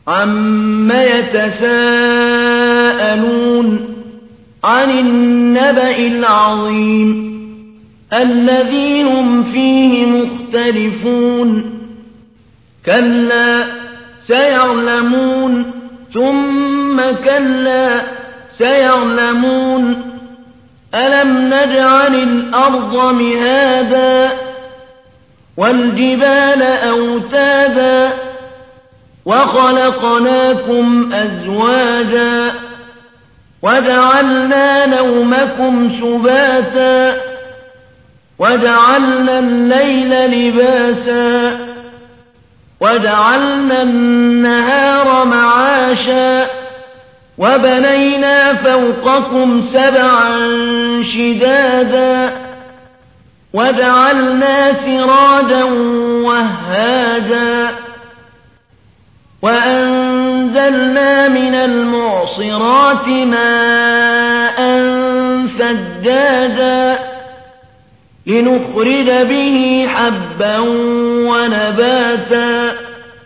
عَمَّ يَتَسَاءَلُونَ عَنِ النَّبَإِ الْعَظِيمِ الَّذِي هُمْ فِيهِ مُخْتَلِفُونَ كَلَّا سَيَعْلَمُونَ ثُمَّ كَلَّا سَيَعْلَمُونَ أَلَمْ نَجْعَلِ الْأَرْضَ مِهَادًا وَالْجِبَالَ أَوْتَادًا وَخَلَقْنَاكُمْ أَزْوَاجًا وَجَعَلْنَا نَوْمَكُمْ سُبَاتًا وَجَعَلْنَا اللَّيْلَ لِبَاسًا وَجَعَلْنَا النَّهَارَ مَعَاشًا وَبَنَيْنَا فَوْقَكُمْ سَبْعًا شِدَادًا وَجَعَلْنَا سِرَاجًا وَهَّاجًا وَأَنزَلْنَا مِنَ الْمُعْصِرَاتِ مَاءً ثَجَّاجًا لِنُخْرِجَ بِهِ حَبًّا وَنَبَاتًا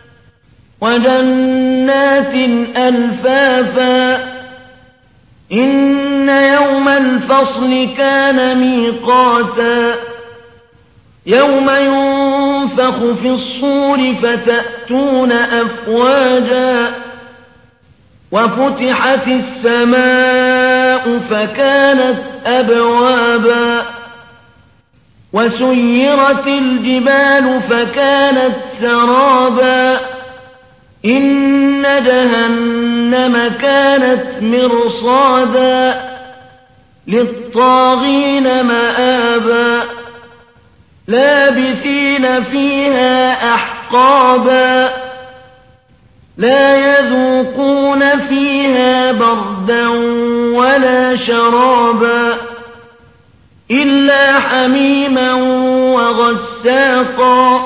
وَجَنَّاتٍ أَلْفَافًا إِنَّ يَوْمَ الْفَصْلِ كَانَ مِيقَاتًا يَوْمَ يُنفَخُ فِي الصُّورِ فَتَأْتُونَ أَفْوَاجًا وَفُتِحَتِ السَّمَاءُ فَكَانَتْ أَبْوَابًا وَسُيِّرَتِ الْجِبَالُ فَكَانَتْ سَرَابًا إِنَّ جَهَنَّمَ كَانَتْ مِرْصَادًا لِّلطَّاغِينَ مَآبًا لَّابِثِينَ فِيهَا أَحْقَابًا لَّا يَذُوقُونَ فِيهَا بَرْدًا وَلَا شَرَابًا إِلَّا حَمِيمًا وَغَسَّاقًا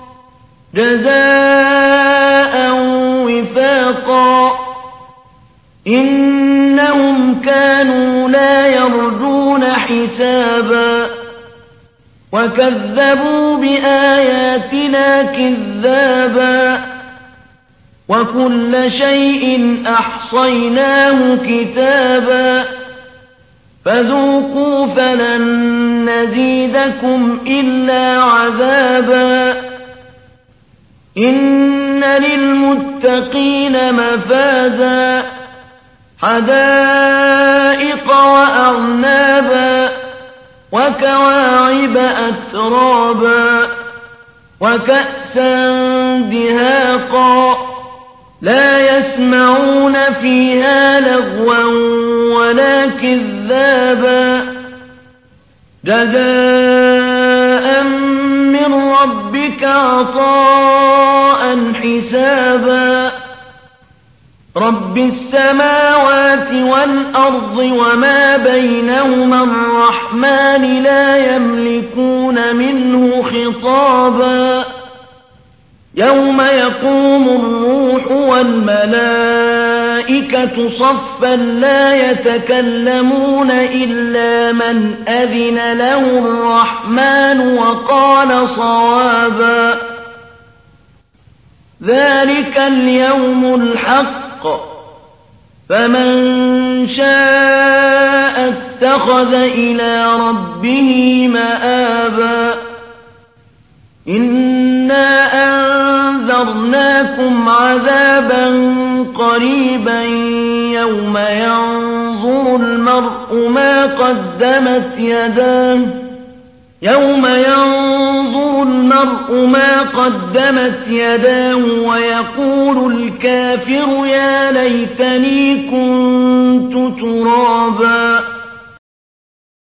جَزَاءً وِفَاقًا إِنَّهُمْ كَانُوا لَا يَرْجُونَ حِسَابًا وَكَذَّبُوا بِآيَاتِنَا كِذَّابًا وَكُلَّ شَيْءٍ أَحْصَيْنَاهُ كِتَابًا فَذُوقُوا فَلَن نَّزِيدَكُمْ إِلَّا عَذَابًا إِنَّ لِلْمُتَّقِينَ مَفَازًا حَدَائِقَ وَأَعْنَابًا وَكَوَاعِبَ أَتْرَابًا وَكَأْسًا دِهَاقًا لَّا يَسْمَعُونَ فِيهَا لَغْوًا وَلَا كِذَّابًا جَزَاءً مِّن رَّبِّكَ عَطَاءً حِسَابًا رَّبِّ السَّمَاوَاتِ وَالْأَرْضِ وَمَا بَيْنَهُمَا الرَّحْمَٰنِ لَا يَمْلِكُونَ مِنْهُ خِطَابًا يَوْمَ يَقُومُ الرُّوحُ وَالْمَلَائِكَةُ صَفًّا لَّا يَتَكَلَّمُونَ إِلَّا مَنْ أَذِنَ لَهُ الرَّحْمَٰنُ وَقَالَ صَوَابًا ذَٰلِكَ الْيَوْمُ الْحَقُّ فَمَن شَاءَ اتَّخَذَ إِلَىٰ رَبِّهِ مَآبًا إِنَّا أَنذَرْنَاكُمْ عَذَابًا قَرِيبًا يَوْمَ يَنظُرُ الْمَرْءُ مَا قَدَّمَتْ يَدَاهُ وَيَقُولُ الْكَافِرُ يَا لَيْتَنِي كُنتُ تُرَابًا